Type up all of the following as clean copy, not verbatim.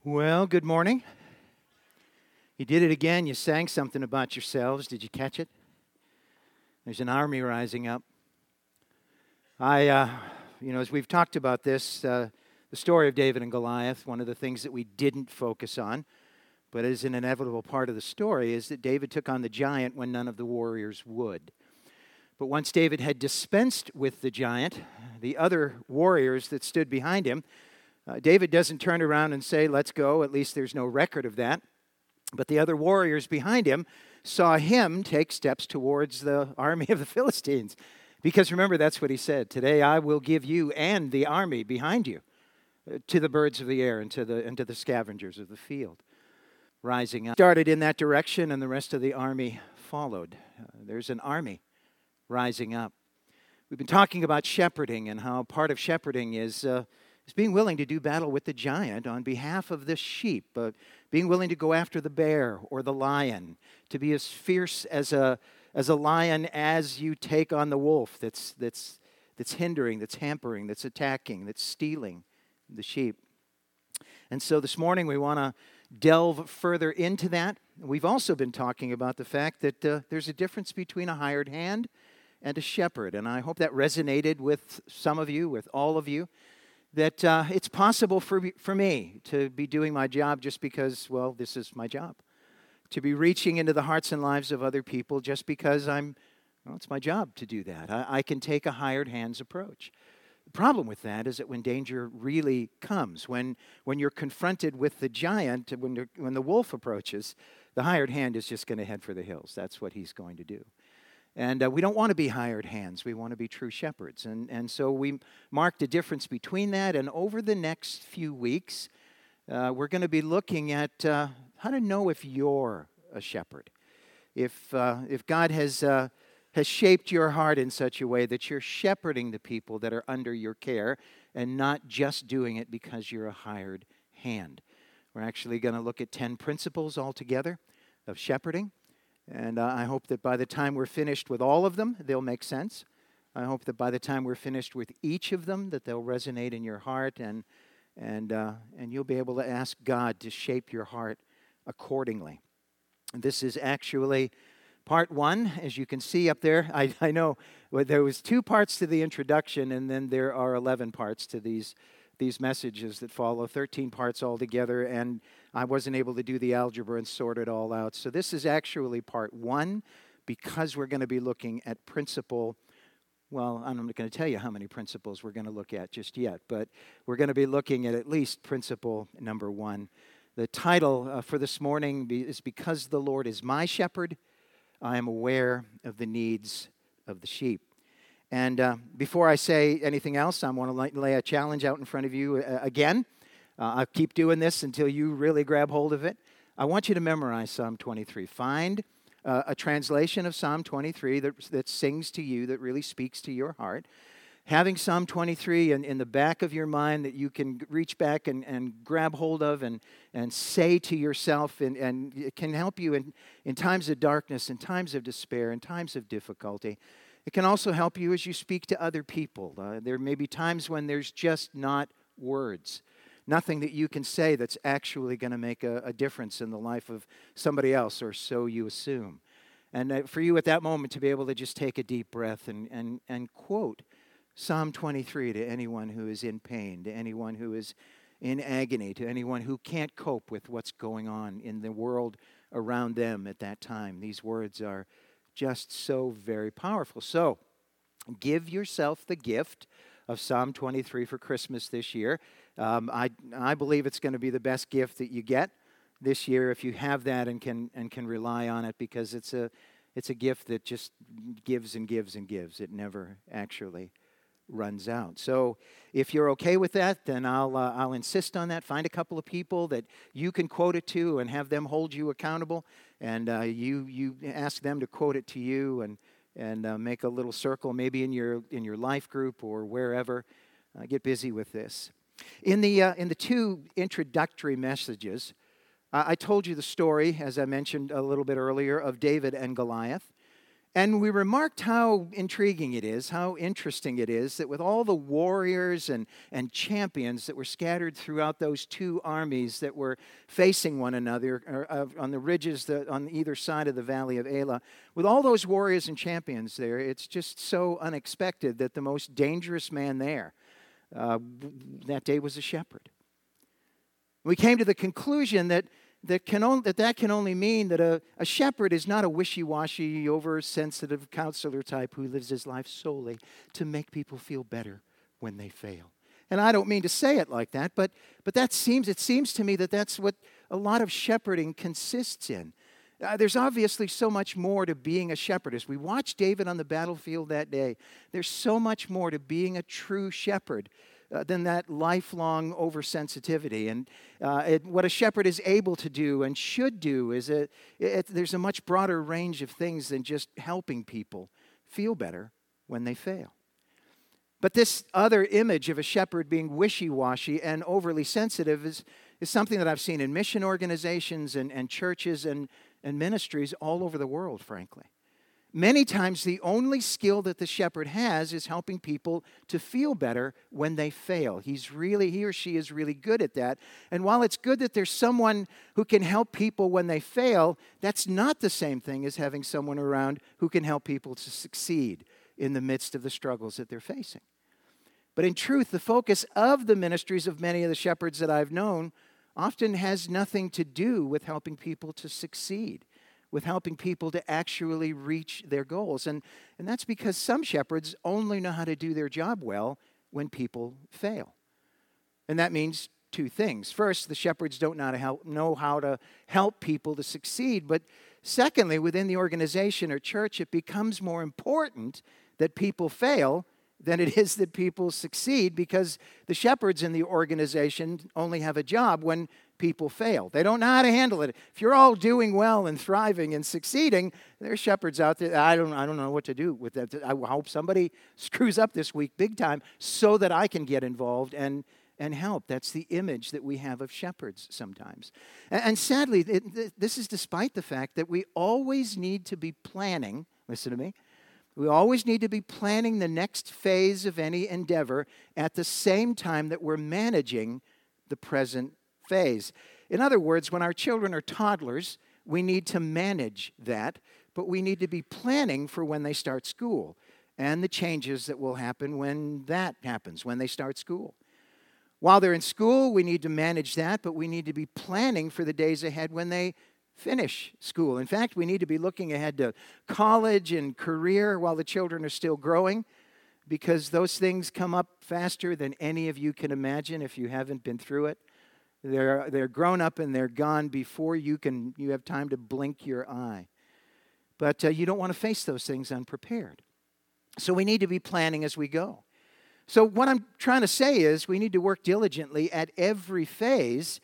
Well, good morning. You did it again. You sang something about yourselves. Did you catch it? There's an army rising up. As we've talked about this, the story of David and Goliath, one of the things that we didn't focus on, but is an inevitable part of the story, is that David took on the giant when none of the warriors would. But once David had dispensed with the giant, the other warriors that stood behind him, David doesn't turn around and say, let's go. At least there's no record of that. But the other warriors behind him saw him take steps towards the army of the Philistines. Because remember, that's what he said. Today I will give you and the army behind you to the birds of the air and to the scavengers of the field. Rising up. Started in that direction and the rest of the army followed. There's an army rising up. We've been talking about shepherding and how part of shepherding is being willing to do battle with the giant on behalf of the sheep, being willing to go after the bear or the lion, to be as fierce as a lion as you take on the wolf that's hindering, that's hampering, that's attacking, that's stealing the sheep. And so this morning we want to delve further into that. We've also been talking about the fact that there's a difference between a hired hand and a shepherd, and I hope that resonated with some of you, with all of you, that it's possible for me to be doing my job just because, well, this is my job. To be reaching into the hearts and lives of other people just because it's my job to do that. I can take a hired hands approach. The problem with that is that when danger really comes, when you're confronted with the giant, when the wolf approaches, the hired hand is just going to head for the hills. That's what he's going to do. And we don't want to be hired hands. We want to be true shepherds. And so we marked a difference between that. And over the next few weeks, we're going to be looking at how to know if you're a shepherd. If God has shaped your heart in such a way that you're shepherding the people that are under your care and not just doing it because you're a hired hand. We're actually going to look at 10 principles altogether of shepherding. And I hope that by the time we're finished with all of them, they'll make sense. I hope that by the time we're finished with each of them, that they'll resonate in your heart, and you'll be able to ask God to shape your heart accordingly. And this is actually part one, as you can see up there. I know there was 2 parts to the introduction, and then there are 11 parts to these messages that follow, 13 parts altogether, and I wasn't able to do the algebra and sort it all out. So this is actually part 1, because we're going to be looking at principle. Well, I'm not going to tell you how many principles we're going to look at just yet, but we're going to be looking at least principle number 1. The title for this morning is Because the Lord is My Shepherd, I am aware of the needs of the sheep. And before I say anything else, I want to lay a challenge out in front of you again. I'll keep doing this until you really grab hold of it. I want you to memorize Psalm 23. Find a translation of Psalm 23 that sings to you, that really speaks to your heart. Having Psalm 23 in the back of your mind that you can reach back and grab hold of and say to yourself, and it can help you in times of darkness, in times of despair, in times of difficulty. It can also help you as you speak to other people. There may be times when there's just not words. Nothing that you can say that's actually going to make a difference in the life of somebody else, or so you assume. And for you at that moment to be able to just take a deep breath and quote Psalm 23 to anyone who is in pain, to anyone who is in agony, to anyone who can't cope with what's going on in the world around them at that time. These words are just so very powerful. So, give yourself the gift of Psalm 23 for Christmas this year. I believe it's going to be the best gift that you get this year if you have that and can rely on it, because it's a gift that just gives and gives and gives. It never actually runs out. So if you're okay with that, then I'll insist on that. Find a couple of people that you can quote it to and have them hold you accountable, and you ask them to quote it to you, and make a little circle, maybe in your life group or wherever. Get busy with this. In the 2 introductory messages, I told you the story, as I mentioned a little bit earlier, of David and Goliath. And we remarked how intriguing it is, how interesting it is that with all the warriors and champions that were scattered throughout those two armies that were facing one another on the ridges on either side of the Valley of Elah, with all those warriors and champions there, it's just so unexpected that the most dangerous man there that day was a shepherd. We came to the conclusion that can only mean that a shepherd is not a wishy-washy, oversensitive counselor type who lives his life solely to make people feel better when they fail. And I don't mean to say it like that, but it seems to me that that's what a lot of shepherding consists in. There's obviously so much more to being a shepherd. As we watch David on the battlefield that day, there's so much more to being a true shepherd than that lifelong oversensitivity. And what a shepherd is able to do and should do is there's a much broader range of things than just helping people feel better when they fail. But this other image of a shepherd being wishy-washy and overly sensitive is something that I've seen in mission organizations and churches and ministries all over the world, frankly. Many times the only skill that the shepherd has is helping people to feel better when they fail. He or she is really good at that. And while it's good that there's someone who can help people when they fail, that's not the same thing as having someone around who can help people to succeed in the midst of the struggles that they're facing. But in truth, the focus of the ministries of many of the shepherds that I've known often has nothing to do with helping people to succeed, with helping people to actually reach their goals. And that's because some shepherds only know how to do their job well when people fail. And that means two things. First, the shepherds don't know how to help people to succeed. But secondly, within the organization or church, it becomes more important that people fail than it is that people succeed, because the shepherds in the organization only have a job when people fail. They don't know how to handle it. If you're all doing well and thriving and succeeding, there are shepherds out there, I don't know what to do with that. I hope somebody screws up this week big time so that I can get involved and help. That's the image that we have of shepherds sometimes. And sadly, this is despite the fact that we always need to be planning, listen to me, we always need to be planning the next phase of any endeavor at the same time that we're managing the present phase. In other words, when our children are toddlers, we need to manage that, but we need to be planning for when they start school and the changes that will happen when that happens, when they start school. While they're in school, we need to manage that, but we need to be planning for the days ahead when they finish school. In fact, we need to be looking ahead to college and career while the children are still growing, because those things come up faster than any of you can imagine if you haven't been through it. They're grown up and they're gone before you have time to blink your eye. But you don't want to face those things unprepared. So we need to be planning as we go. So what I'm trying to say is we need to work diligently at every phase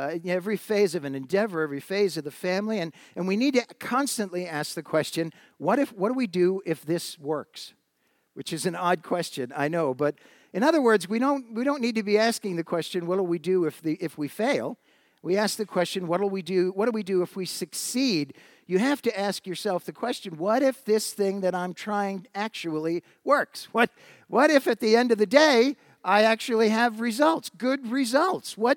of an endeavor, every phase of the family, and we need to constantly ask the question, what do we do if this works? Which is an odd question, I know, but in other words, we don't need to be asking the question, what do we do if we fail? We ask the question, what do we do if we succeed? You have to ask yourself the question, what if this thing that I'm trying actually works? What if at the end of the day I actually have results, good results? What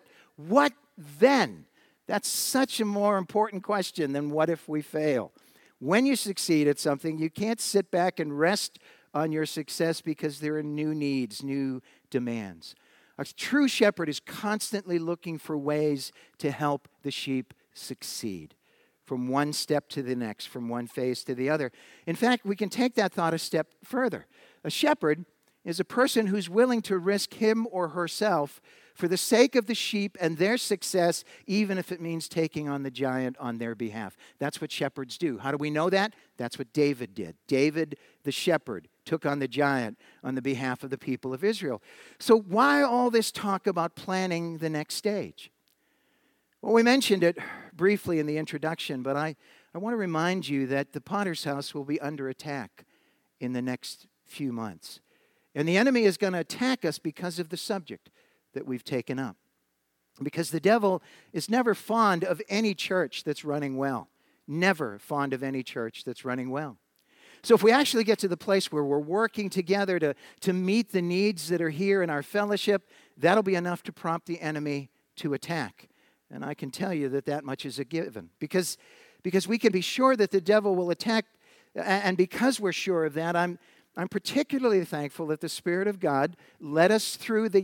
then? That's such a more important question than what if we fail. When you succeed at something, you can't sit back and rest on your success because there are new needs, new demands. A true shepherd is constantly looking for ways to help the sheep succeed, from one step to the next, from one phase to the other. In fact, we can take that thought a step further. A shepherd is a person who's willing to risk him or herself for the sake of the sheep and their success, even if it means taking on the giant on their behalf. That's what shepherds do. How do we know that? That's what David did. David, the shepherd, took on the giant on the behalf of the people of Israel. So why all this talk about planning the next stage? Well, we mentioned it briefly in the introduction, but I want to remind you that the Potter's House will be under attack in the next few months. And the enemy is going to attack us because of the subject that we've taken up. Because the devil is never fond of any church that's running well. Never fond of any church that's running well. So if we actually get to the place where we're working together to meet the needs that are here in our fellowship, that'll be enough to prompt the enemy to attack. And I can tell you that much is a given. Because we can be sure that the devil will attack, and because we're sure of that, I'm particularly thankful that the Spirit of God led us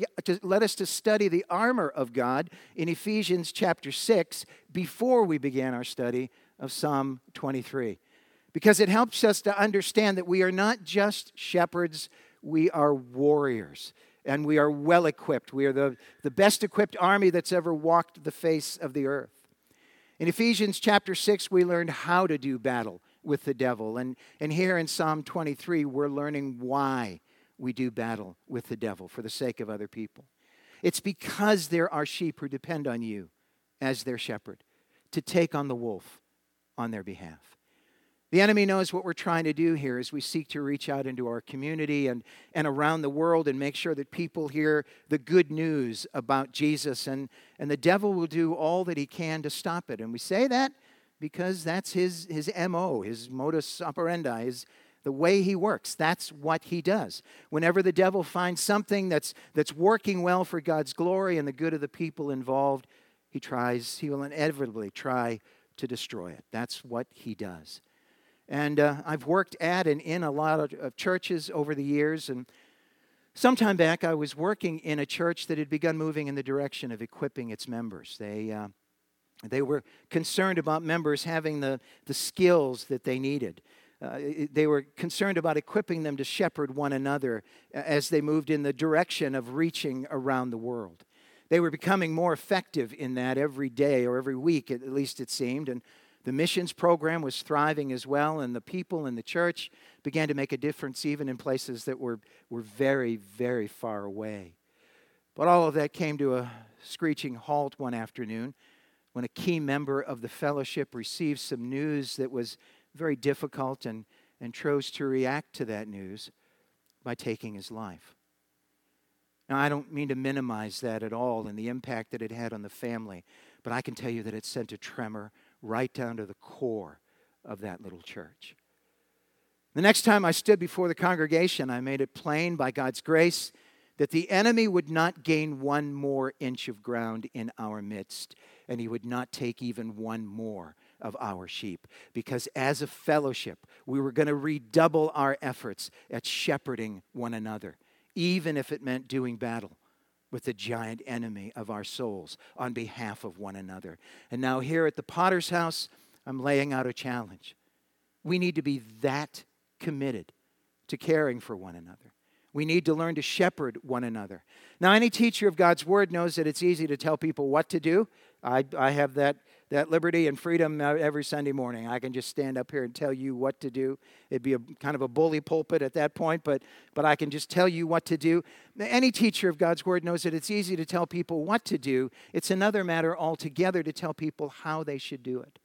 to study the armor of God in Ephesians chapter 6 before we began our study of Psalm 23. Because it helps us to understand that we are not just shepherds, we are warriors. And we are well equipped. We are the best equipped army that's ever walked the face of the earth. In Ephesians chapter 6, we learned how to do battle with the devil. And here in Psalm 23, we're learning why we do battle with the devil for the sake of other people. It's because there are sheep who depend on you as their shepherd to take on the wolf on their behalf. The enemy knows what we're trying to do here as we seek to reach out into our community and around the world and make sure that people hear the good news about Jesus. And the devil will do all that he can to stop it. And we say that because that's his MO, his modus operandi, the way he works. That's what he does. Whenever the devil finds something that's working well for God's glory and the good of the people involved, he will inevitably try to destroy it. That's what he does. And I've worked at and in a lot of churches over the years. And sometime back, I was working in a church that had begun moving in the direction of equipping its members. They were concerned about members having the skills that they needed. They were concerned about equipping them to shepherd one another as they moved in the direction of reaching around the world. They were becoming more effective in that every day or every week, at least it seemed. And the missions program was thriving as well, and the people in the church began to make a difference even in places that were very, very far away. But all of that came to a screeching halt one afternoon when a key member of the fellowship received some news that was very difficult and chose to react to that news by taking his life. Now, I don't mean to minimize that at all and the impact that it had on the family, but I can tell you that it sent a tremor right down to the core of that little church. The next time I stood before the congregation, I made it plain by God's grace that the enemy would not gain one more inch of ground in our midst, and he would not take even one more of our sheep. Because as a fellowship, we were going to redouble our efforts at shepherding one another, even if it meant doing battle with the giant enemy of our souls on behalf of one another. And now here at the Potter's House, I'm laying out a challenge. We need to be that committed to caring for one another. We need to learn to shepherd one another. Now, any teacher of God's Word knows that it's easy to tell people what to do. I have that liberty and freedom every Sunday morning. I can just stand up here and tell you what to do. It'd be kind of a bully pulpit at that point, but I can just tell you what to do. Any teacher of God's Word knows that it's easy to tell people what to do. It's another matter altogether to tell people how they should do it.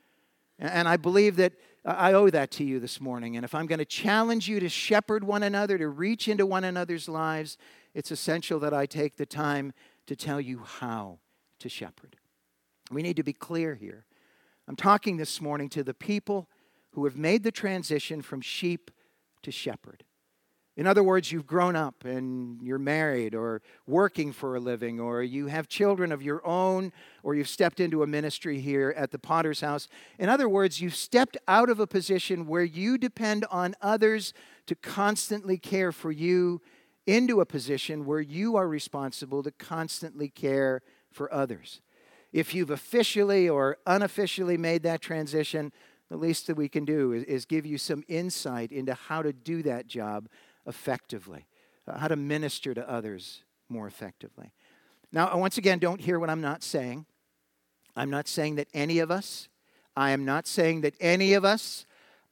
And I believe that I owe that to you this morning. And if I'm going to challenge you to shepherd one another, to reach into one another's lives, it's essential that I take the time to tell you how to shepherd. We need to be clear here. I'm talking this morning to the people who have made the transition from sheep to shepherd. In other words, you've grown up and you're married or working for a living, or you have children of your own, or you've stepped into a ministry here at the Potter's House. In other words, you've stepped out of a position where you depend on others to constantly care for you into a position where you are responsible to constantly care for others. If you've officially or unofficially made that transition, the least that we can do is give you some insight into how to do that job effectively, how to minister to others more effectively. Now, once again, don't hear what I'm not saying. I'm not saying that any of us, I am not saying that any of us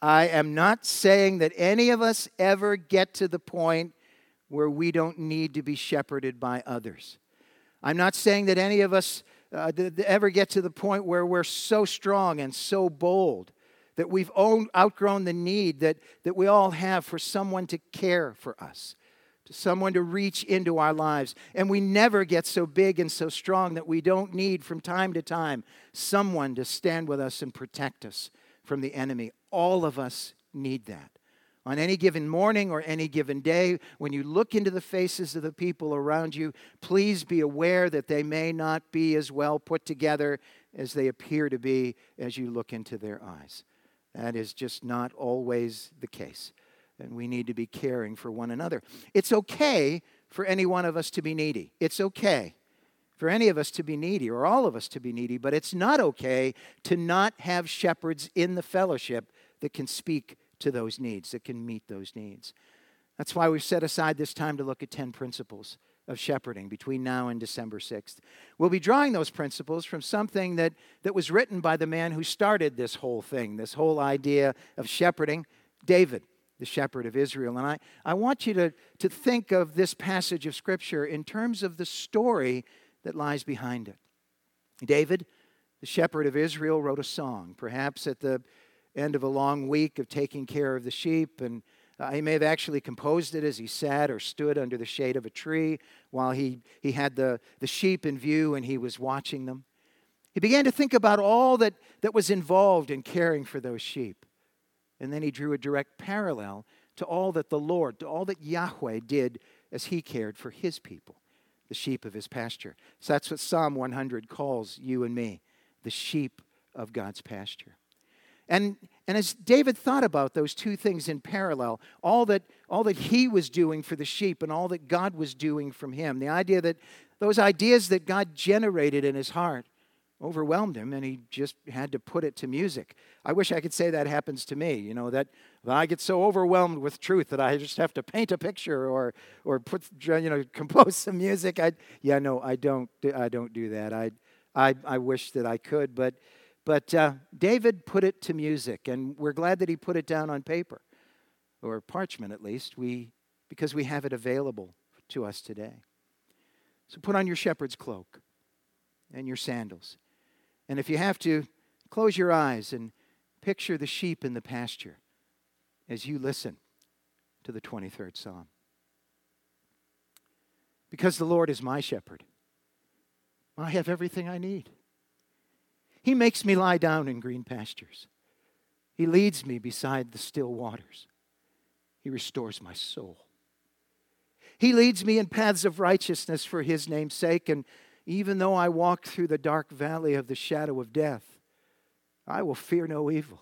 ever get to the point where we don't need to be shepherded by others. I'm not saying that any of us ever get to the point where we're so strong and so bold that we've outgrown the need that we all have for someone to care for us, to someone to reach into our lives. And we never get so big and so strong that we don't need from time to time someone to stand with us and protect us from the enemy. All of us need that. On any given morning or any given day, when you look into the faces of the people around you, please be aware that they may not be as well put together as they appear to be as you look into their eyes. That is just not always the case. And we need to be caring for one another. It's okay for any one of us to be needy. It's okay for any of us to be needy, or all of us to be needy, but it's not okay to not have shepherds in the fellowship that can speak to those needs, that can meet those needs. That's why we've set aside this time to look at 10 principles of shepherding between now and December 6th. We'll be drawing those principles from something that was written by the man who started this whole thing, this whole idea of shepherding, David, the shepherd of Israel. And I want you to think of this passage of Scripture in terms of the story that lies behind it. David, the shepherd of Israel, wrote a song, perhaps at the end of a long week of taking care of the sheep, and he may have actually composed it as he sat or stood under the shade of a tree while he had the sheep in view and he was watching them. He began to think about all that was involved in caring for those sheep. And then he drew a direct parallel to all that the Lord, to all that Yahweh did as he cared for his people, the sheep of his pasture. So that's what Psalm 100 calls you and me, the sheep of God's pasture. And as David thought about those two things in parallel, all that he was doing for the sheep and all that God was doing from him, the idea that those ideas that God generated in his heart overwhelmed him, and he just had to put it to music. I wish I could say that happens to me, that I get so overwhelmed with truth that I just have to paint a picture or put, compose some music. I don't do that. I wish that I could, but David put it to music, and we're glad that he put it down on paper, or parchment at least, because we have it available to us today. So put on your shepherd's cloak and your sandals. And if you have to, close your eyes and picture the sheep in the pasture as you listen to the 23rd Psalm. Because the Lord is my shepherd, I have everything I need. He makes me lie down in green pastures. He leads me beside the still waters. He restores my soul. He leads me in paths of righteousness for his name's sake, and even though I walk through the dark valley of the shadow of death, I will fear no evil,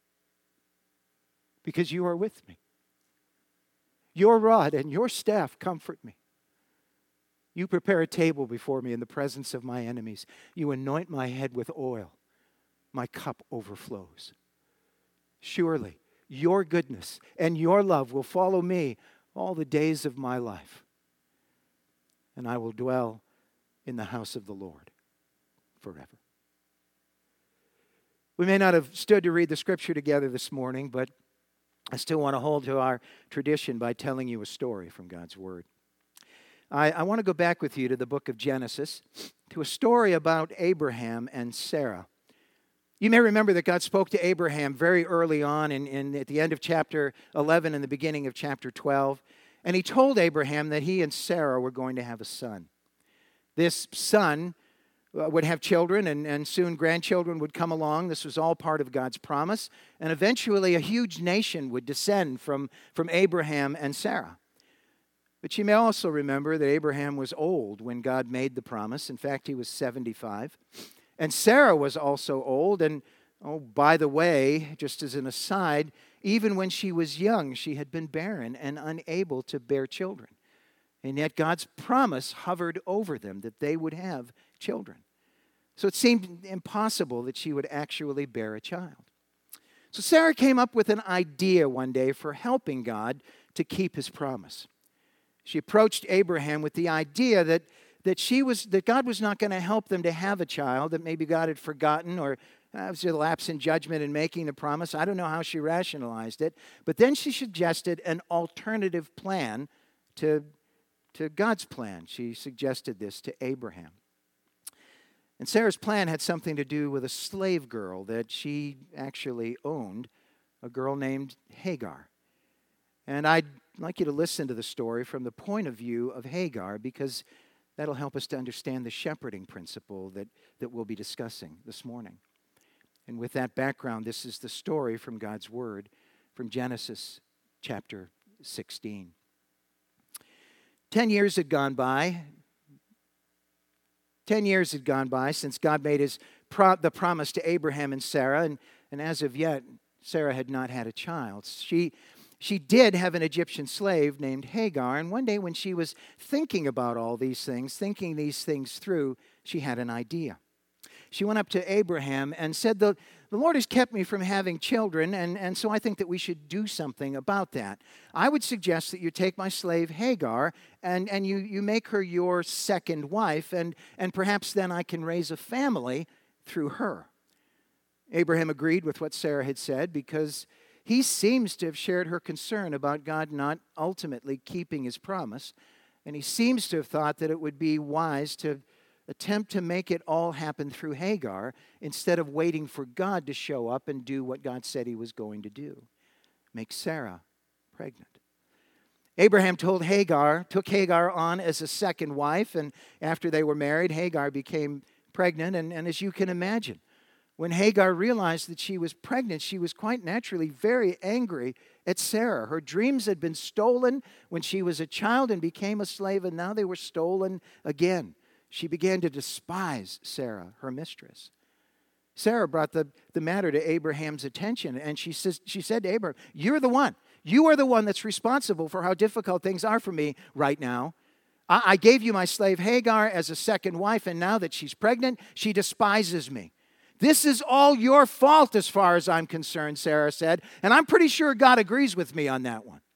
because you are with me. Your rod and your staff comfort me. You prepare a table before me in the presence of my enemies. You anoint my head with oil. My cup overflows. Surely your goodness and your love will follow me all the days of my life, and I will dwell in the house of the Lord forever. We may not have stood to read the Scripture together this morning, but I still want to hold to our tradition by telling you a story from God's Word. I want to go back with you to the book of Genesis, to a story about Abraham and Sarah. You may remember that God spoke to Abraham very early on at the end of chapter 11 and the beginning of chapter 12, and he told Abraham that he and Sarah were going to have a son. This son would have children, and soon grandchildren would come along. This was all part of God's promise. And eventually a huge nation would descend from Abraham and Sarah. But you may also remember that Abraham was old when God made the promise. In fact, he was 75. And Sarah was also old. And, by the way, just as an aside, even when she was young, she had been barren and unable to bear children. And yet God's promise hovered over them that they would have children. So it seemed impossible that she would actually bear a child. So Sarah came up with an idea one day for helping God to keep his promise. She approached Abraham with the idea that God was not going to help them to have a child, that maybe God had forgotten or was a lapse in judgment in making the promise. I don't know how she rationalized it. But then she suggested an alternative plan to God's plan. She suggested this to Abraham. And Sarah's plan had something to do with a slave girl that she actually owned, a girl named Hagar. And I'd like you to listen to the story from the point of view of Hagar, because that'll help us to understand the shepherding principle that we'll be discussing this morning. And with that background, this is the story from God's Word, from Genesis chapter 16. 10 years had gone by. 10 years had gone by since God made the promise to Abraham and Sarah, and as of yet, Sarah had not had a child. She did have an Egyptian slave named Hagar, and one day when she was thinking about all these things, thinking these things through, she had an idea. She went up to Abraham and said, the Lord has kept me from having children, and so I think that we should do something about that. I would suggest that you take my slave Hagar and you make her your second wife, and perhaps then I can raise a family through her. Abraham agreed with what Sarah had said because he seems to have shared her concern about God not ultimately keeping his promise, and he seems to have thought that it would be wise to attempt to make it all happen through Hagar instead of waiting for God to show up and do what God said he was going to do, make Sarah pregnant. Abraham took Hagar on as a second wife, and after they were married, Hagar became pregnant, and as you can imagine, when Hagar realized that she was pregnant, she was quite naturally very angry at Sarah. Her dreams had been stolen when she was a child and became a slave, and now they were stolen again. She began to despise Sarah, her mistress. Sarah brought the matter to Abraham's attention, and she said to Abraham, "You're the one. You are the one that's responsible for how difficult things are for me right now. I gave you my slave Hagar as a second wife, and now that she's pregnant, she despises me. This is all your fault as far as I'm concerned," Sarah said, "and I'm pretty sure God agrees with me on that one."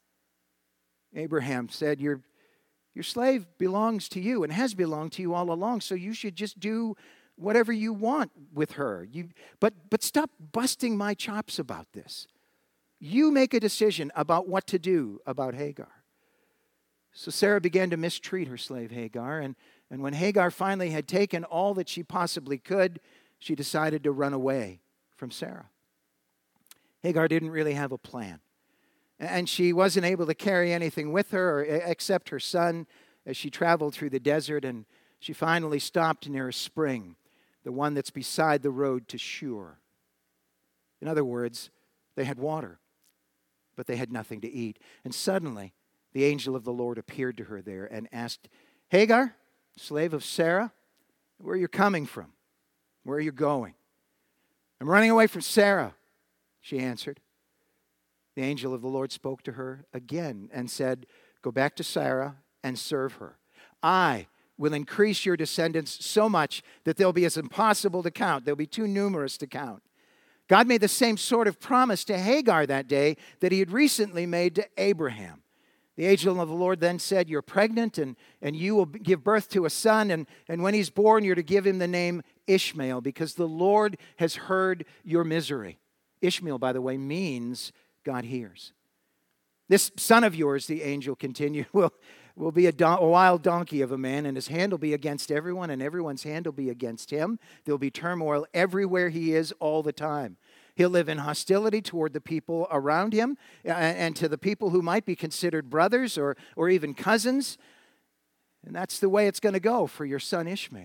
Abraham said, Your slave belongs to you and has belonged to you all along, so you should just do whatever you want with her. But stop busting my chops about this. You make a decision about what to do about Hagar. So Sarah began to mistreat her slave Hagar, and when Hagar finally had taken all that she possibly could, she decided to run away from Sarah. Hagar didn't really have a plan. And she wasn't able to carry anything with her except her son as she traveled through the desert, and she finally stopped near a spring, the one that's beside the road to Shur. In other words, they had water, but they had nothing to eat. And suddenly, the angel of the Lord appeared to her there and asked, "Hagar, slave of Sarah, where are you coming from? Where are you going?" "I'm running away from Sarah," she answered. The angel of the Lord spoke to her again and said, "Go back to Sarah and serve her. I will increase your descendants so much that they'll be as impossible to count. They'll be too numerous to count." God made the same sort of promise to Hagar that day that he had recently made to Abraham. The angel of the Lord then said, "You're pregnant and you will give birth to a son, and when he's born, you're to give him the name Ishmael, because the Lord has heard your misery." Ishmael, by the way, means God hears. "This son of yours," the angel continued, will be a wild donkey of a man, and his hand will be against everyone, and everyone's hand will be against him. There'll be turmoil everywhere he is all the time. He'll live in hostility toward the people around him and to the people who might be considered brothers or even cousins. And that's the way it's going to go for your son Ishmael.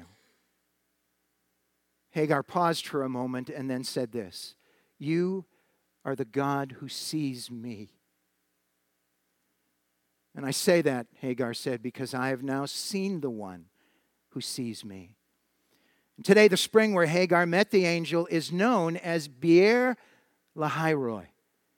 Hagar paused for a moment and then said this, "You are the God who sees me." "And I say that," Hagar said, "because I have now seen the one who sees me." And today, the spring where Hagar met the angel is known as Beer Lahairoi.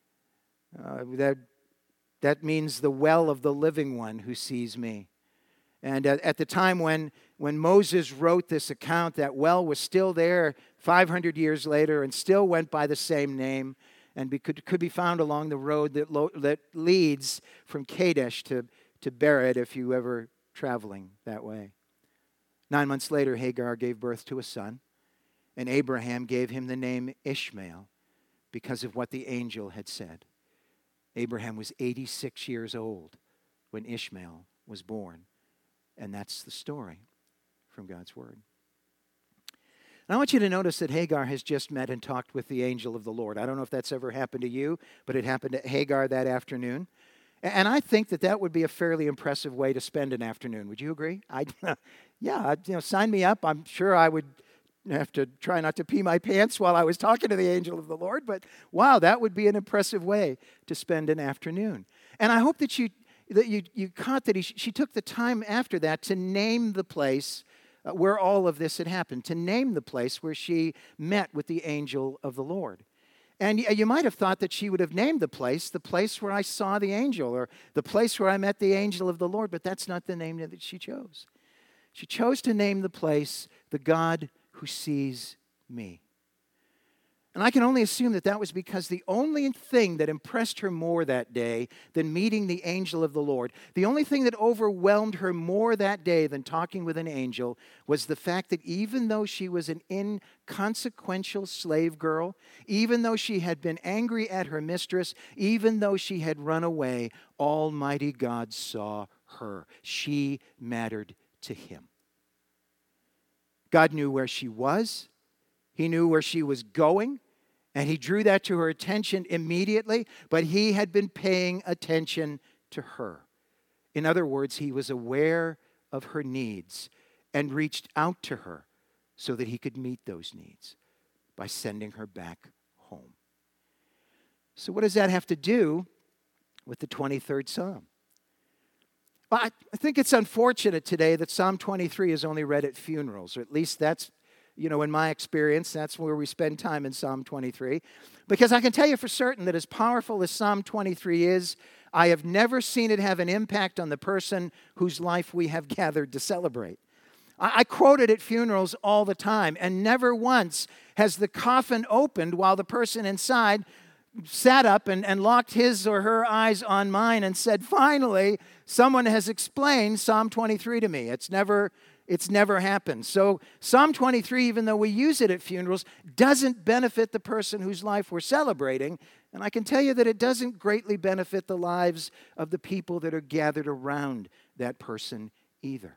That means the well of the living one who sees me. And at the time when Moses wrote this account, that well was still there 500 years later and still went by the same name, and could be found along the road that leads from Kadesh to Bered if you ever traveling that way. 9 months later, Hagar gave birth to a son, and Abraham gave him the name Ishmael because of what the angel had said. Abraham was 86 years old when Ishmael was born, and that's the story from God's Word. And I want you to notice that Hagar has just met and talked with the angel of the Lord. I don't know if that's ever happened to you, but it happened to Hagar that afternoon. And I think that would be a fairly impressive way to spend an afternoon. Would you agree? Yeah, sign me up. I'm sure I would have to try not to pee my pants while I was talking to the angel of the Lord, but wow, that would be an impressive way to spend an afternoon. And I hope that you caught that she took the time after that to name the place where all of this had happened, to name the place where she met with the angel of the Lord. And you might have thought that she would have named the place where I saw the angel, or the place where I met the angel of the Lord, but that's not the name that she chose. She chose to name the place, the God who sees me. And I can only assume that that was because the only thing that impressed her more that day than meeting the angel of the Lord, the only thing that overwhelmed her more that day than talking with an angel, was the fact that even though she was an inconsequential slave girl, even though she had been angry at her mistress, even though she had run away, Almighty God saw her. She mattered to him. God knew where she was. He knew where she was going, and he drew that to her attention immediately, but he had been paying attention to her. In other words, he was aware of her needs and reached out to her so that he could meet those needs by sending her back home. So what does that have to do with the 23rd Psalm? Well, I think it's unfortunate today that Psalm 23 is only read at funerals, or at least that's, in my experience, that's where we spend time in Psalm 23. Because I can tell you for certain that as powerful as Psalm 23 is, I have never seen it have an impact on the person whose life we have gathered to celebrate. I quote it at funerals all the time, and never once has the coffin opened while the person inside sat up and locked his or her eyes on mine and said, finally, someone has explained Psalm 23 to me. It's never happened. So Psalm 23, even though we use it at funerals, doesn't benefit the person whose life we're celebrating. And I can tell you that it doesn't greatly benefit the lives of the people that are gathered around that person either.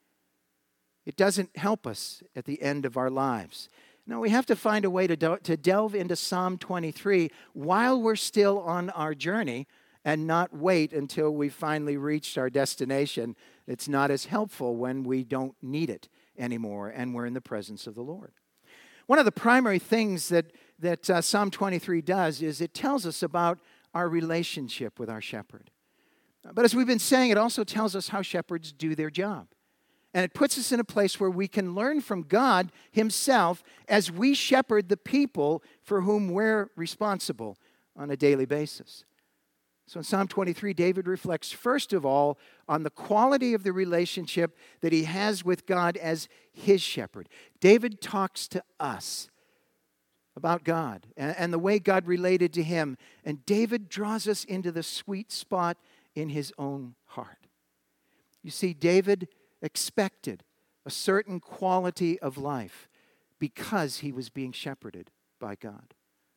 It doesn't help us at the end of our lives. No, we have to find a way to delve into Psalm 23 while we're still on our journey and not wait until we've finally reached our destination. It's not as helpful when we don't need it anymore and we're in the presence of the Lord. One of the primary things that Psalm 23 does is it tells us about our relationship with our shepherd. But as we've been saying, it also tells us how shepherds do their job. And it puts us in a place where we can learn from God himself as we shepherd the people for whom we're responsible on a daily basis. So in Psalm 23, David reflects first of all on the quality of the relationship that he has with God as his shepherd. David talks to us about God and the way God related to him. And David draws us into the sweet spot in his own heart. You see, David expected a certain quality of life because he was being shepherded by God.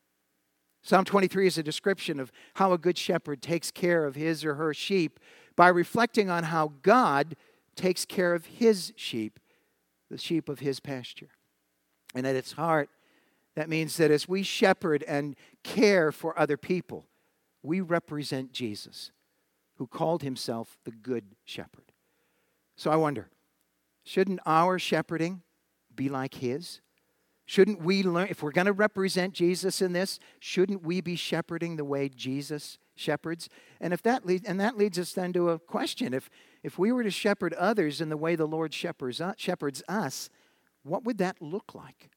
Psalm 23 is a description of how a good shepherd takes care of his or her sheep by reflecting on how God takes care of his sheep, the sheep of his pasture. And at its heart, that means that as we shepherd and care for other people, we represent Jesus, who called himself the Good Shepherd. So I wonder, shouldn't our shepherding be like his? Shouldn't we learn, if we're going to represent Jesus in this, shouldn't we be shepherding the way Jesus shepherds? And that leads us then to a question. If we were to shepherd others in the way the Lord shepherds us, what would that look like?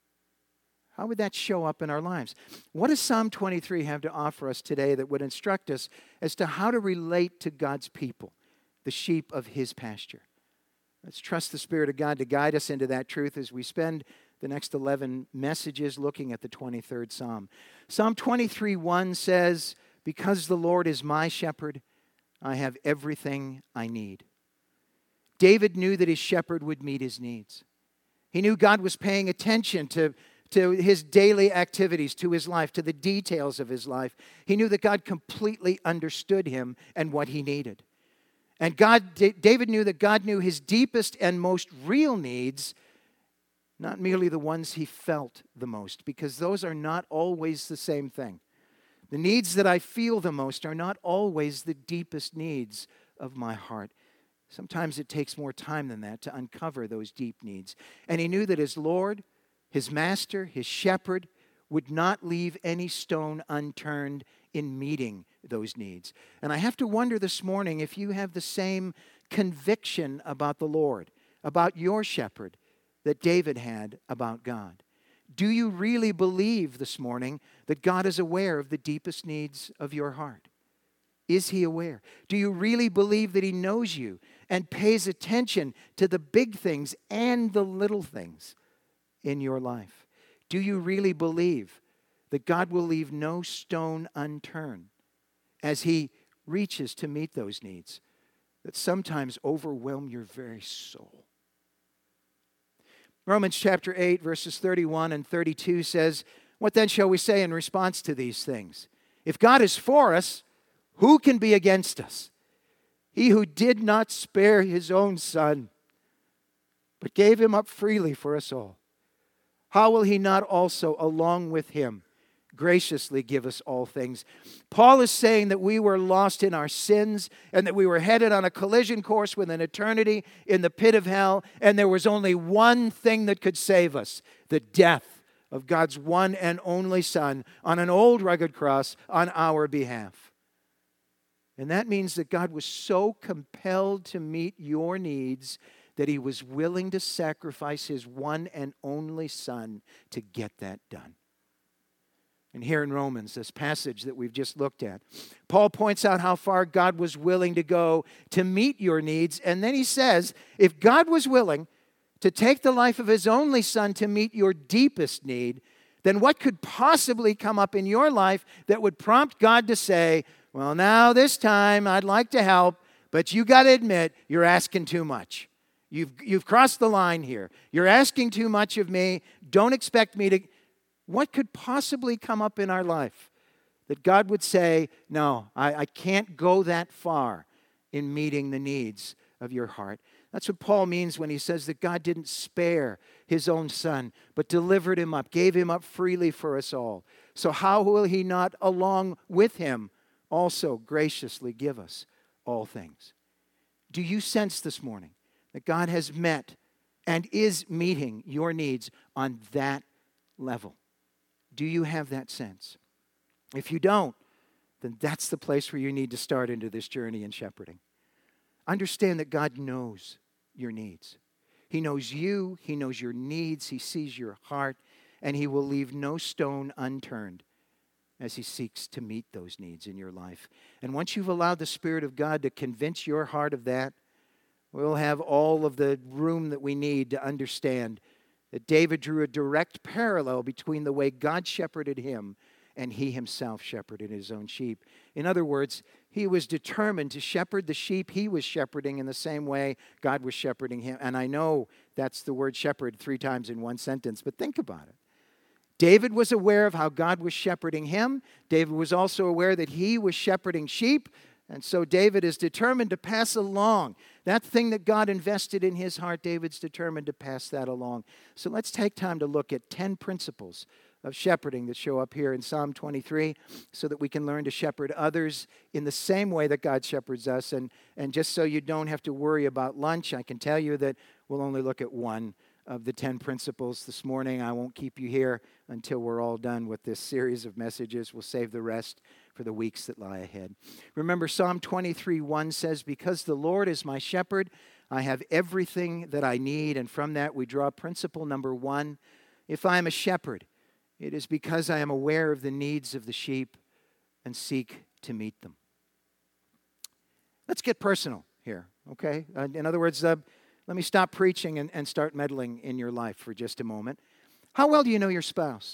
How would that show up in our lives? What does Psalm 23 have to offer us today that would instruct us as to how to relate to God's people, the sheep of his pasture? Let's trust the Spirit of God to guide us into that truth as we spend the next 11 messages looking at the 23rd Psalm. Psalm 23:1 says, "Because the Lord is my shepherd, I have everything I need." David knew that his shepherd would meet his needs. He knew God was paying attention to his daily activities, to his life, to the details of his life. He knew that God completely understood him and what he needed. And David knew that God knew his deepest and most real needs, not merely the ones he felt the most, because those are not always the same thing. The needs that I feel the most are not always the deepest needs of my heart. Sometimes it takes more time than that to uncover those deep needs. And he knew that as Lord, His master, his shepherd, would not leave any stone unturned in meeting those needs. And I have to wonder this morning if you have the same conviction about the Lord, about your shepherd, that David had about God. Do you really believe this morning that God is aware of the deepest needs of your heart? Is he aware? Do you really believe that he knows you and pays attention to the big things and the little things in your life? Do you really believe that God will leave no stone unturned as he reaches to meet those needs that sometimes overwhelm your very soul? Romans chapter 8, verses 31 and 32 says, "What then shall we say in response to these things? If God is for us, who can be against us? He who did not spare his own son, but gave him up freely for us all, how will he not also, along with him, graciously give us all things?" Paul is saying that we were lost in our sins and that we were headed on a collision course with an eternity in the pit of hell, and there was only one thing that could save us: the death of God's one and only Son on an old rugged cross on our behalf. And that means that God was so compelled to meet your needs that he was willing to sacrifice his one and only Son to get that done. And here in Romans, this passage that we've just looked at, Paul points out how far God was willing to go to meet your needs. And then he says, if God was willing to take the life of his only Son to meet your deepest need, then what could possibly come up in your life that would prompt God to say, well, now this time I'd like to help, but you got to admit you're asking too much. You've crossed the line here. You're asking too much of me. Don't expect me to... What could possibly come up in our life that God would say, no, I can't go that far in meeting the needs of your heart? That's what Paul means when he says that God didn't spare his own Son, but delivered him up, gave him up freely for us all. So how will he not, along with him, also graciously give us all things? Do you sense this morning that God has met and is meeting your needs on that level? Do you have that sense? If you don't, then that's the place where you need to start into this journey in shepherding. Understand that God knows your needs. He knows you. He knows your needs. He sees your heart. And he will leave no stone unturned as he seeks to meet those needs in your life. And once you've allowed the Spirit of God to convince your heart of that, we'll have all of the room that we need to understand that David drew a direct parallel between the way God shepherded him and he himself shepherded his own sheep. In other words, he was determined to shepherd the sheep he was shepherding in the same way God was shepherding him. And I know that's the word shepherd 3 times in one sentence, but think about it. David was aware of how God was shepherding him. David was also aware that he was shepherding sheep. And so David is determined to pass along that thing that God invested in his heart. David's determined to pass that along. So let's take time to look at 10 principles of shepherding that show up here in Psalm 23 so that we can learn to shepherd others in the same way that God shepherds us. And just so you don't have to worry about lunch, I can tell you that we'll only look at one of the 10 principles this morning. I won't keep you here until we're all done with this series of messages. We'll save the rest for the weeks that lie ahead. Remember, Psalm 23:1 says, because the Lord is my shepherd, I have everything that I need. And from that, we draw principle number 1. If I am a shepherd, it is because I am aware of the needs of the sheep and seek to meet them. Let's get personal here, okay? In other words, let me stop preaching and start meddling in your life for just a moment. How well do you know your spouse?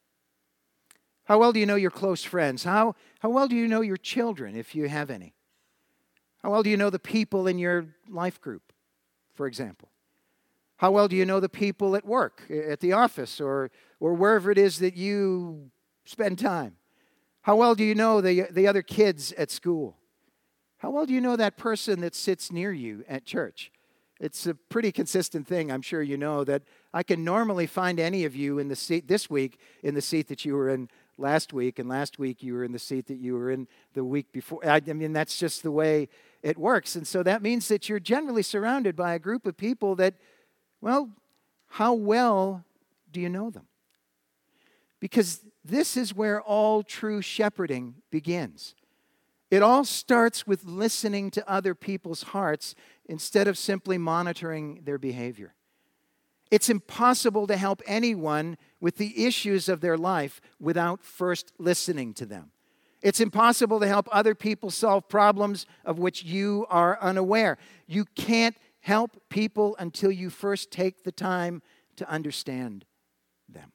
How well do you know your close friends? How well do you know your children, if you have any? How well do you know the people in your life group, for example? How well do you know the people at work, at the office, or wherever it is that you spend time? How well do you know the other kids at school? How well do you know that person that sits near you at church? It's a pretty consistent thing, I'm sure you know, that I can normally find any of you in the seat this week in the seat that you were in last week, and last week you were in the seat that you were in the week before. I mean, that's just the way it works. And so that means that you're generally surrounded by a group of people that, well, how well do you know them? Because this is where all true shepherding begins. It all starts with listening to other people's hearts instead of simply monitoring their behavior. It's impossible to help anyone with the issues of their life without first listening to them. It's impossible to help other people solve problems of which you are unaware. You can't help people until you first take the time to understand them.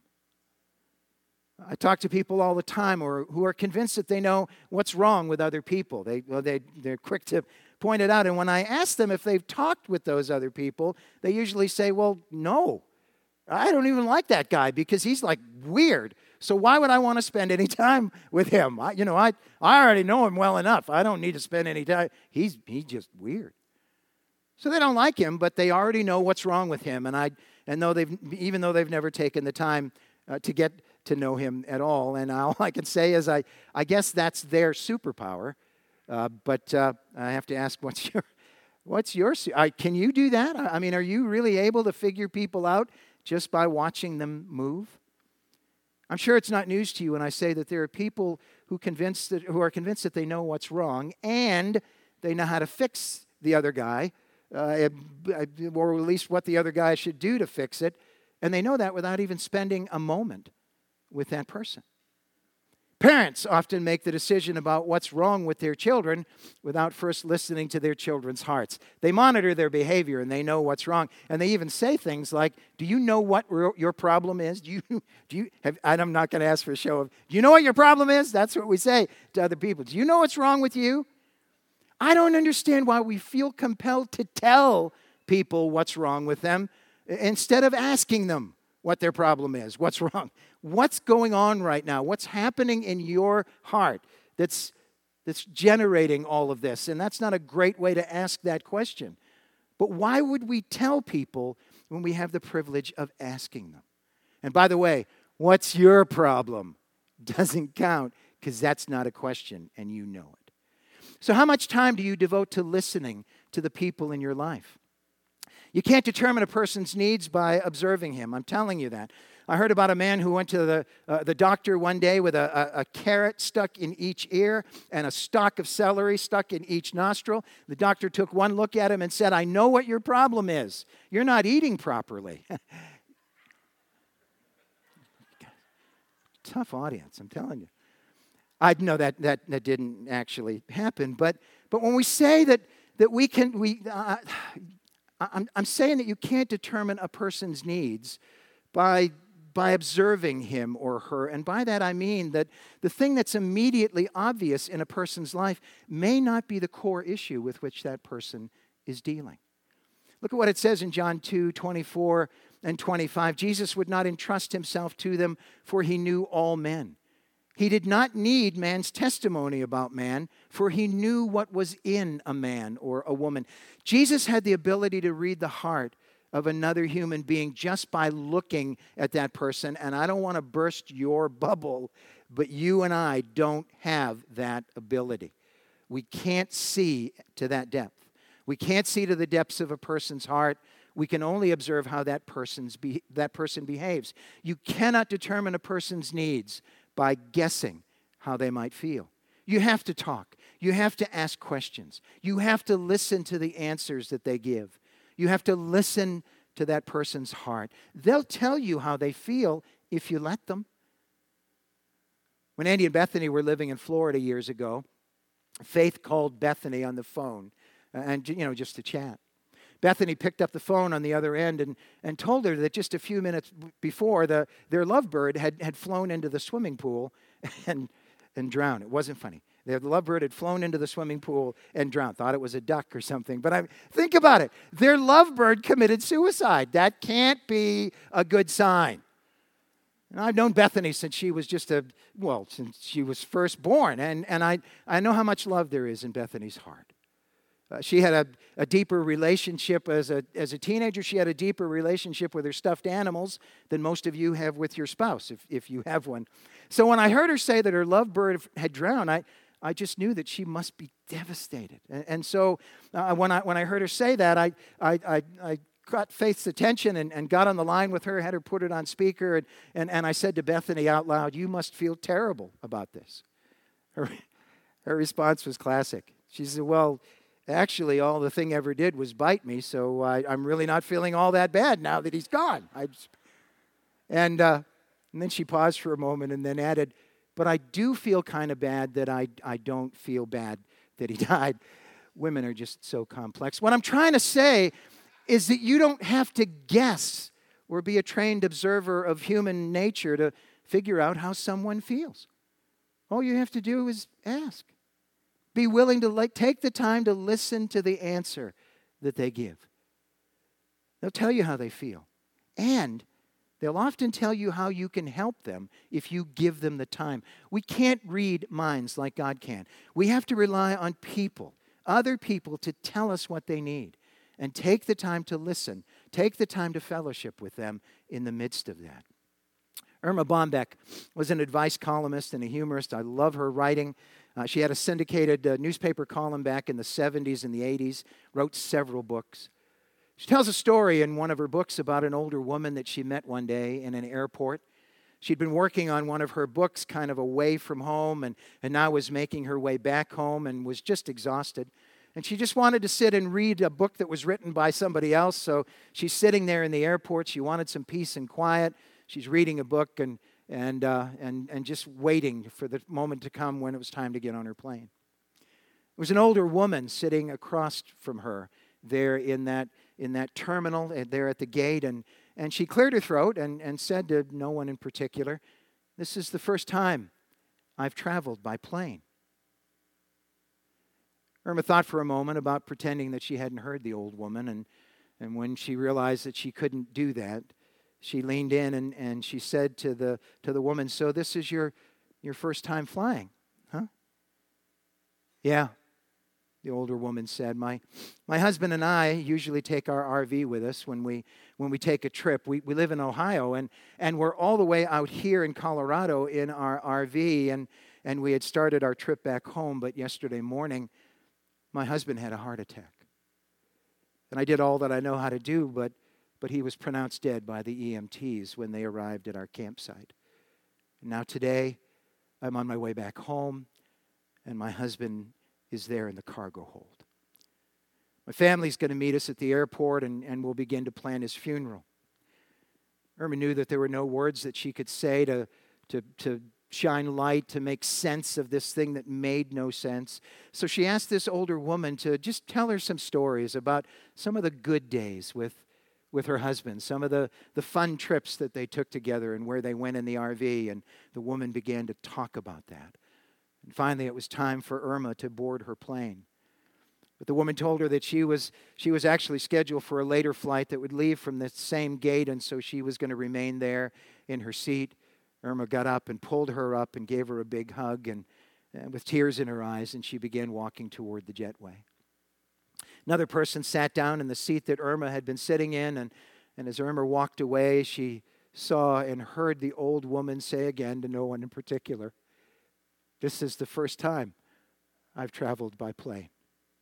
I talk to people all the time who are convinced that they know what's wrong with other people. They're quick to point it out. And when I ask them if they've talked with those other people, they usually say, well, no, I don't even like that guy because he's like weird. So why would I want to spend any time with him? I already know him well enough. I don't need to spend any time. He's just weird. So they don't like him, but they already know what's wrong with him. Even though they've never taken the time to get to know him at all. And all I can say is I guess that's their superpower. But I have to ask, what's your can you do that? I mean, are you really able to figure people out just by watching them move? I'm sure it's not news to you when I say that there are people who are convinced that they know what's wrong and they know how to fix the other guy, or at least what the other guy should do to fix it, and they know that without even spending a moment with that person. Parents often make the decision about what's wrong with their children without first listening to their children's hearts. They monitor their behavior and they know what's wrong. And they even say things like, do you know what your problem is? I'm not going to ask for a show of, do you know what your problem is? That's what we say to other people. Do you know what's wrong with you? I don't understand why we feel compelled to tell people what's wrong with them instead of asking them what their problem is, what's wrong. What's going on right now? What's happening in your heart that's generating all of this? And that's not a great way to ask that question. But why would we tell people when we have the privilege of asking them? And by the way, what's your problem? Doesn't count because that's not a question and you know it. So how much time do you devote to listening to the people in your life? You can't determine a person's needs by observing him. I'm telling you that. I heard about a man who went to the doctor one day with a carrot stuck in each ear and a stalk of celery stuck in each nostril. The doctor took one look at him and said, I know what your problem is. You're not eating properly. Tough audience, I'm telling you. I know that didn't actually happen, but when we say that we can, I'm saying that you can't determine a person's needs by observing him or her. And by that I mean that the thing that's immediately obvious in a person's life may not be the core issue with which that person is dealing. Look at what it says in John 2:24 and 25. Jesus would not entrust himself to them, for he knew all men. He did not need man's testimony about man, for he knew what was in a man or a woman. Jesus had the ability to read the heart of another human being just by looking at that person. And I don't want to burst your bubble, but you and I don't have that ability. We can't see to that depth. We can't see to the depths of a person's heart. We can only observe how that person behaves. You cannot determine a person's needs by guessing how they might feel. You have to talk. You have to ask questions. You have to listen to the answers that they give. You have to listen to that person's heart. They'll tell you how they feel if you let them. When Andy and Bethany were living in Florida years ago, Faith called Bethany on the phone and just to chat. Bethany picked up the phone on the other end and told her that just a few minutes before, their lovebird had flown into the swimming pool and drowned. It wasn't funny. The lovebird had flown into the swimming pool and drowned. Thought it was a duck or something. But think about it. Their lovebird committed suicide. That can't be a good sign. And I've known Bethany since she was since she was first born. And I know how much love there is in Bethany's heart. She had a deeper relationship as a teenager. She had a deeper relationship with her stuffed animals than most of you have with your spouse, if you have one. So when I heard her say that her lovebird had drowned, I just knew that she must be devastated. And so when I heard her say that, I got Faith's attention and got on the line with her, had her put it on speaker, and I said to Bethany out loud, "You must feel terrible about this." Her response was classic. She said, "Well, actually, all the thing ever did was bite me, so I'm really not feeling all that bad now that he's gone." And then she paused for a moment and then added, "But I do feel kind of bad that I don't feel bad that he died." Women are just so complex. What I'm trying to say is that you don't have to guess or be a trained observer of human nature to figure out how someone feels. All you have to do is ask. Be willing to take the time to listen to the answer that they give. They'll tell you how they feel. And they'll often tell you how you can help them if you give them the time. We can't read minds like God can. We have to rely on people, other people, to tell us what they need. And take the time to listen. Take the time to fellowship with them in the midst of that. Irma Bombeck was an advice columnist and a humorist. I love her writing. She had a syndicated newspaper column back in the 70s and the 80s, wrote several books. She tells a story in one of her books about an older woman that she met one day in an airport. She'd been working on one of her books kind of away from home and now was making her way back home and was just exhausted. And she just wanted to sit and read a book that was written by somebody else. So she's sitting there in the airport. She wanted some peace and quiet. She's reading a book and just waiting for the moment to come when it was time to get on her plane. There was an older woman sitting across from her there in that terminal there at the gate. And she cleared her throat and said to no one in particular, "This is the first time I've traveled by plane." Irma thought for a moment about pretending that she hadn't heard the old woman, and when she realized that she couldn't do that, she leaned in and she said to the woman, "So this is your first time flying, huh?" "Yeah," the older woman said. My husband and I usually take our RV with us when we take a trip. We live in Ohio, and we're all the way out here in Colorado in our RV, and we had started our trip back home, but yesterday morning, my husband had a heart attack. And I did all that I know how to do, but he was pronounced dead by the EMTs when they arrived at our campsite. And now today, I'm on my way back home, and my husband is there in the cargo hold. My family's going to meet us at the airport, and we'll begin to plan his funeral. Irma knew that there were no words that she could say to shine light, to make sense of this thing that made no sense. So she asked this older woman to just tell her some stories about some of the good days with her husband, some of the fun trips that they took together and where they went in the RV, and the woman began to talk about that. And finally, it was time for Irma to board her plane. But the woman told her that she was actually scheduled for a later flight that would leave from the same gate, and so she was going to remain there in her seat. Irma got up and pulled her up and gave her a big hug and with tears in her eyes, and she began walking toward the jetway. Another person sat down in the seat that Irma had been sitting in, and as Irma walked away, she saw and heard the old woman say again to no one in particular, "This is the first time I've traveled by plane."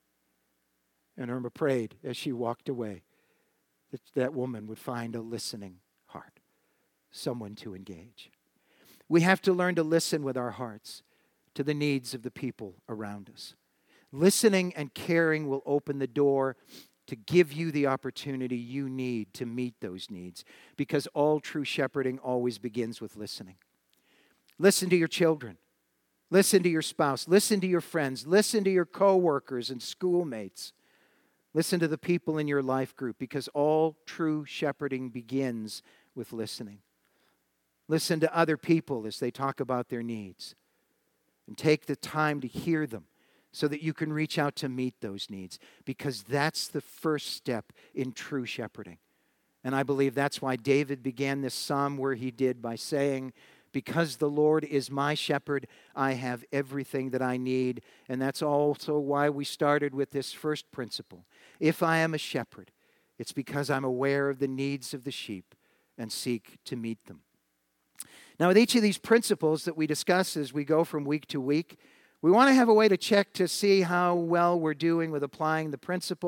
And Irma prayed as she walked away that woman would find a listening heart, someone to engage. We have to learn to listen with our hearts to the needs of the people around us. Listening and caring will open the door to give you the opportunity you need to meet those needs, because all true shepherding always begins with listening. Listen to your children. Listen to your spouse. Listen to your friends. Listen to your coworkers and schoolmates. Listen to the people in your life group, because all true shepherding begins with listening. Listen to other people as they talk about their needs, and take the time to hear them so that you can reach out to meet those needs, because that's the first step in true shepherding. And I believe that's why David began this psalm where he did by saying, "Because the Lord is my shepherd, I have everything that I need." And that's also why we started with this first principle. If I am a shepherd, it's because I'm aware of the needs of the sheep and seek to meet them. Now, with each of these principles that we discuss as we go from week to week, we want to have a way to check to see how well we're doing with applying the principle.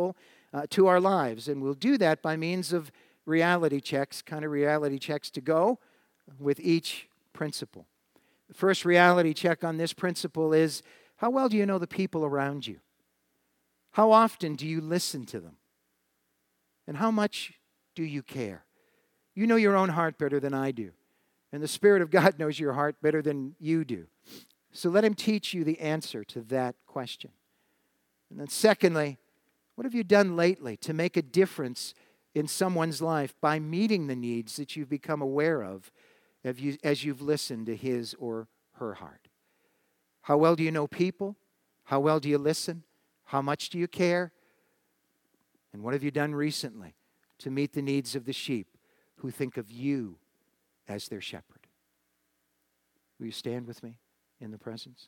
to our lives. And we'll do that by means of reality checks, kind of reality checks to go with each principle. The first reality check on this principle is, how well do you know the people around you? How often do you listen to them? And how much do you care? You know your own heart better than I do. And the Spirit of God knows your heart better than you do. So let Him teach you the answer to that question. And then secondly, what have you done lately to make a difference in someone's life by meeting the needs that you've become aware of as you've listened to his or her heart? How well do you know people? How well do you listen? How much do you care? And what have you done recently to meet the needs of the sheep who think of you as their shepherd? Will you stand with me in the presence?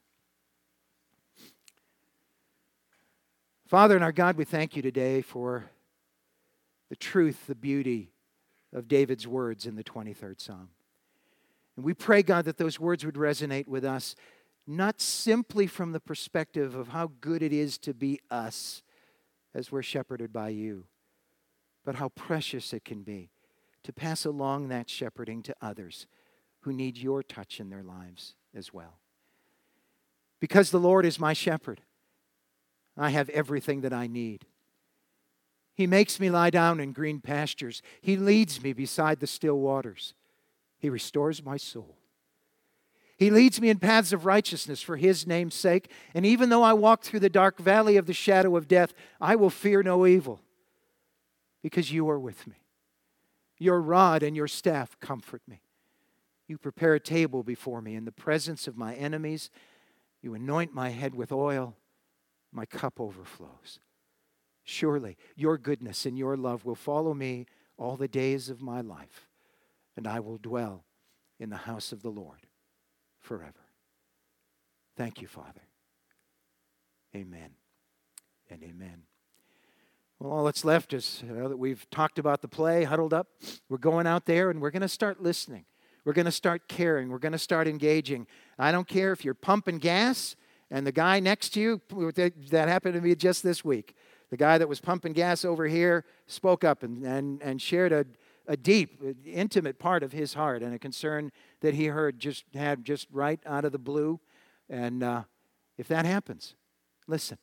Father and our God, we thank you today for the truth, the beauty of David's words in the 23rd Psalm. And we pray, God, that those words would resonate with us, not simply from the perspective of how good it is to be us as we're shepherded by you, but how precious it can be to pass along that shepherding to others who need your touch in their lives as well. Because the Lord is my shepherd, I have everything that I need. He makes me lie down in green pastures. He leads me beside the still waters. He restores my soul. He leads me in paths of righteousness for His name's sake. And even though I walk through the dark valley of the shadow of death, I will fear no evil, because you are with me. Your rod and your staff comfort me. You prepare a table before me in the presence of my enemies. You anoint my head with oil. My cup overflows. Surely your goodness and your love will follow me all the days of my life, and I will dwell in the house of the Lord forever. Thank you, Father. Amen and amen. Well, all that's left is, that we've talked about the play, huddled up. We're going out there and we're going to start listening. We're going to start caring. We're going to start engaging. I don't care if you're pumping gas and the guy next to you, that happened to me just this week. The guy that was pumping gas over here spoke up and shared a deep, intimate part of his heart and a concern that he had just right out of the blue. And if that happens, listen,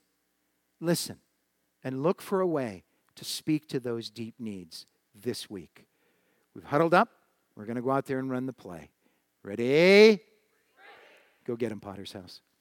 and look for a way to speak to those deep needs this week. We've huddled up. We're going to go out there and run the play. Ready? Go get him, Potter's House.